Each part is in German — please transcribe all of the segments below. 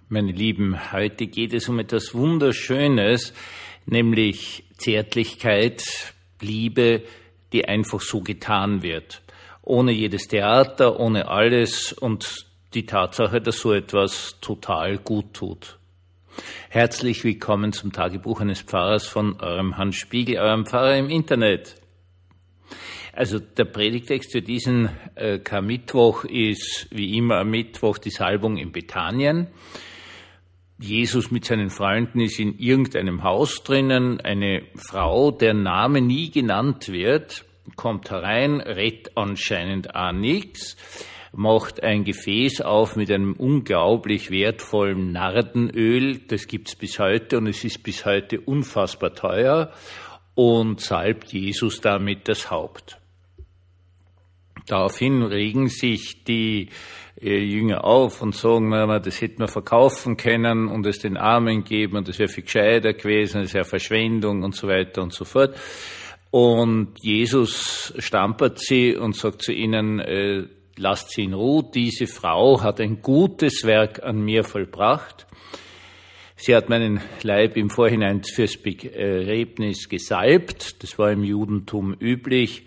Meine Lieben, heute geht es um etwas Wunderschönes, nämlich Zärtlichkeit, Liebe, die einfach so getan wird. Ohne jedes Theater, ohne alles und die Tatsache, dass so etwas total gut tut. Herzlich willkommen zum Tagebuch eines Pfarrers von eurem Hans Spiegel, eurem Pfarrer im Internet. Also der Predigtext für diesen Karmittwoch ist wie immer am Mittwoch die Salbung in Bethanien. Jesus mit seinen Freunden ist in irgendeinem Haus drinnen. Eine Frau, deren Name nie genannt wird, kommt herein, redet anscheinend auch nichts, macht ein Gefäß auf mit einem unglaublich wertvollen Nardenöl. Das gibt's bis heute und es ist bis heute unfassbar teuer und salbt Jesus damit das Haupt. Daraufhin regen sich die Jünger auf und sagen, das hätten wir verkaufen können und es den Armen geben und das wäre viel gescheiter gewesen, das wäre Verschwendung und so weiter und so fort. Und Jesus stampert sie und sagt zu ihnen, lasst sie in Ruhe, diese Frau hat ein gutes Werk an mir vollbracht. Sie hat meinen Leib im Vorhinein fürs Begräbnis gesalbt, das war im Judentum üblich.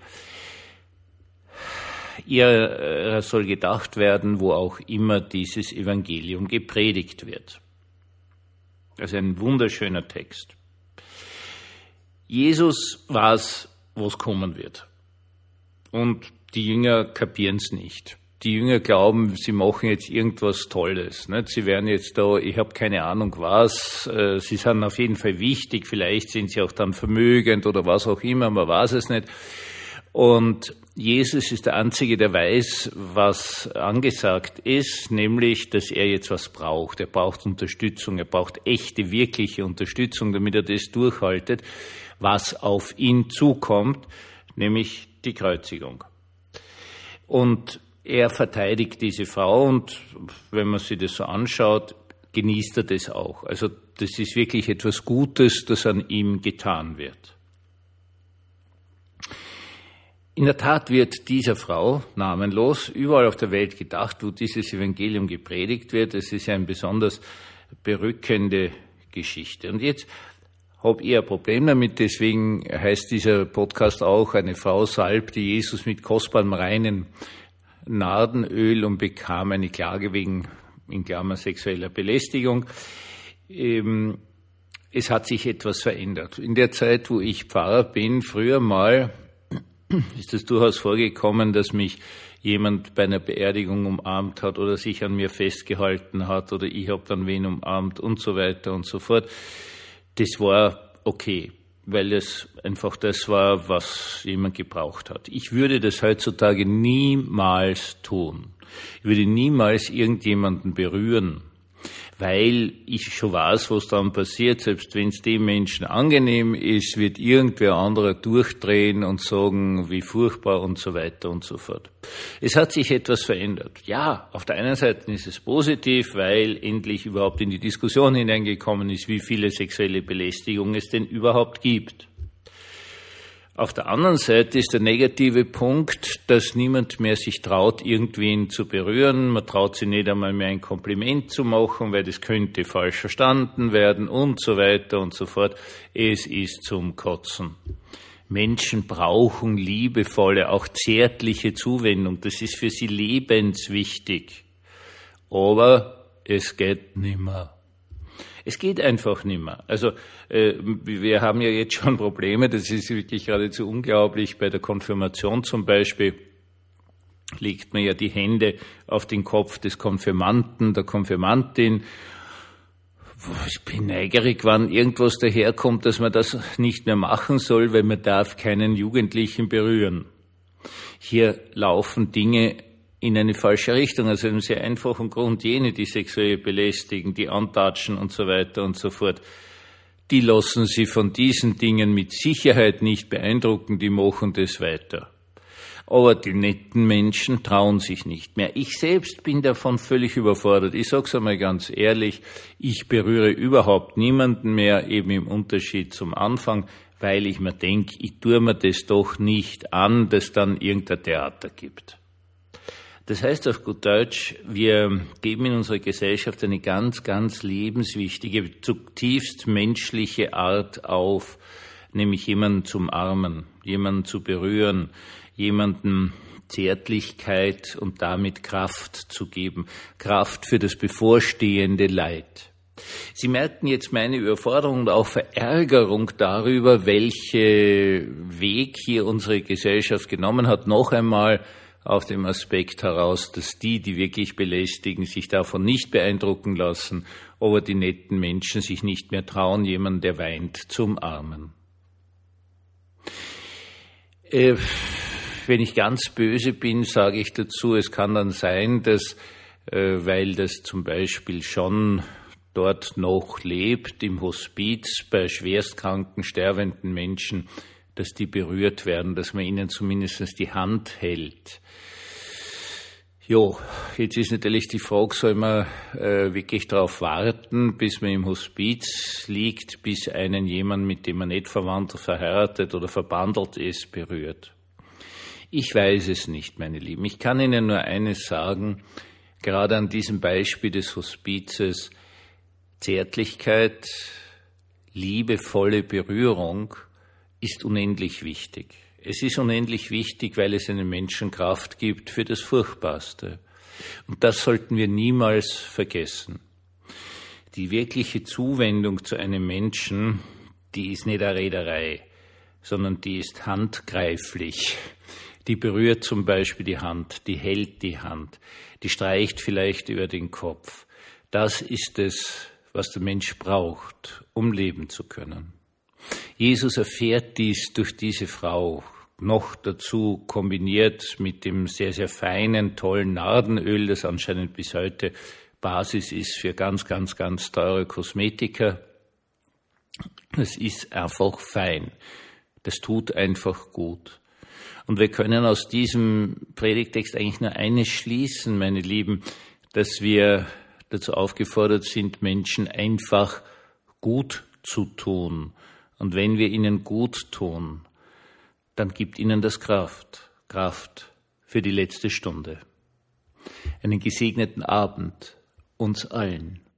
Ihr soll gedacht werden, wo auch immer dieses Evangelium gepredigt wird. Also ein wunderschöner Text. Jesus weiß, was kommen wird. Und die Jünger kapieren es nicht. Die Jünger glauben, sie machen jetzt irgendwas Tolles. Nicht? Sie werden jetzt da, ich habe keine Ahnung was, sie sind auf jeden Fall wichtig, vielleicht sind sie auch dann vermögend oder was auch immer, man weiß es nicht. Und Jesus ist der Einzige, der weiß, was angesagt ist, nämlich, dass er jetzt was braucht. Er braucht Unterstützung, er braucht echte, wirkliche Unterstützung, damit er das durchhaltet, was auf ihn zukommt, nämlich die Kreuzigung. Und er verteidigt diese Frau und wenn man sich das so anschaut, genießt er das auch. Also das ist wirklich etwas Gutes, das an ihm getan wird. In der Tat wird dieser Frau namenlos überall auf der Welt gedacht, wo dieses Evangelium gepredigt wird. Es ist eine besonders berückende Geschichte. Und jetzt habe ich ein Problem damit, deswegen heißt dieser Podcast auch, eine Frau salbte Jesus mit kostbarem reinen Nardenöl und bekam eine Klage wegen, in Klammer, sexueller Belästigung. Es hat sich etwas verändert. In der Zeit, wo ich Pfarrer bin, früher mal, ist es durchaus vorgekommen, dass mich jemand bei einer Beerdigung umarmt hat oder sich an mir festgehalten hat oder ich habe dann wen umarmt und so weiter und so fort. Das war okay, weil es einfach das war, was jemand gebraucht hat. Ich würde das heutzutage niemals tun. Ich würde niemals irgendjemanden berühren, weil ich schon weiß, was dann passiert. Selbst wenn es dem Menschen angenehm ist, wird irgendwer anderer durchdrehen und sagen, wie furchtbar und so weiter und so fort. Es hat sich etwas verändert. Ja, auf der einen Seite ist es positiv, weil endlich überhaupt in die Diskussion hineingekommen ist, wie viele sexuelle Belästigung es denn überhaupt gibt. Auf der anderen Seite ist der negative Punkt, dass niemand mehr sich traut, irgendwen zu berühren. Man traut sich nicht einmal mehr ein Kompliment zu machen, weil das könnte falsch verstanden werden und so weiter und so fort. Es ist zum Kotzen. Menschen brauchen liebevolle, auch zärtliche Zuwendung. Das ist für sie lebenswichtig. Aber es geht nimmer. Es geht einfach nicht mehr. Also wir haben ja jetzt schon Probleme, das ist wirklich geradezu unglaublich. Bei der Konfirmation zum Beispiel legt man ja die Hände auf den Kopf des Konfirmanten, der Konfirmantin. Ich bin neugierig, wann irgendwas daherkommt, dass man das nicht mehr machen soll, weil man darf keinen Jugendlichen berühren. Hier laufen Dinge in eine falsche Richtung, also einem sehr einfachen Grund, jene, die sexuell belästigen, die antatschen und so weiter und so fort, die lassen sich von diesen Dingen mit Sicherheit nicht beeindrucken, die machen das weiter. Aber die netten Menschen trauen sich nicht mehr. Ich selbst bin davon völlig überfordert. Ich sag's einmal ganz ehrlich, ich berühre überhaupt niemanden mehr, eben im Unterschied zum Anfang, weil ich mir denke, ich tue mir das doch nicht an, dass dann irgendein Theater gibt. Das heißt auf gut Deutsch, wir geben in unserer Gesellschaft eine ganz, ganz lebenswichtige, zutiefst menschliche Art auf, nämlich jemanden zu umarmen, jemanden zu berühren, jemanden Zärtlichkeit und damit Kraft zu geben, Kraft für das bevorstehende Leid. Sie merken jetzt meine Überforderung und auch Verärgerung darüber, welche Weg hier unsere Gesellschaft genommen hat, noch einmal auf dem Aspekt heraus, dass die wirklich belästigen, sich davon nicht beeindrucken lassen, aber die netten Menschen sich nicht mehr trauen, jemanden, der weint, zu umarmen. Wenn ich ganz böse bin, sage ich dazu, es kann dann sein, dass, weil das zum Beispiel schon dort noch lebt, im Hospiz, bei schwerstkranken, sterbenden Menschen, dass die berührt werden, dass man ihnen zumindest die Hand hält. Jo, jetzt ist natürlich die Frage, soll man wirklich darauf warten, bis man im Hospiz liegt, bis einen jemand, mit dem man nicht verwandt, verheiratet oder verbandelt ist, berührt? Ich weiß es nicht, meine Lieben. Ich kann Ihnen nur eines sagen, gerade an diesem Beispiel des Hospizes: Zärtlichkeit, liebevolle Berührung ist unendlich wichtig. Es ist unendlich wichtig, weil es einem Menschen Kraft gibt für das Furchtbarste. Und das sollten wir niemals vergessen. Die wirkliche Zuwendung zu einem Menschen, die ist nicht eine Rederei, sondern die ist handgreiflich. Die berührt zum Beispiel die Hand, die hält die Hand, die streicht vielleicht über den Kopf. Das ist es, was der Mensch braucht, um leben zu können. Jesus erfährt dies durch diese Frau, noch dazu kombiniert mit dem sehr, sehr feinen, tollen Nardenöl, das anscheinend bis heute Basis ist für ganz, ganz, ganz teure Kosmetika. Es ist einfach fein. Das tut einfach gut. Und wir können aus diesem Predigtext eigentlich nur eines schließen, meine Lieben, dass wir dazu aufgefordert sind, Menschen einfach gut zu tun. Und wenn wir ihnen gut tun, dann gibt ihnen das Kraft für die letzte Stunde. Einen gesegneten Abend uns allen.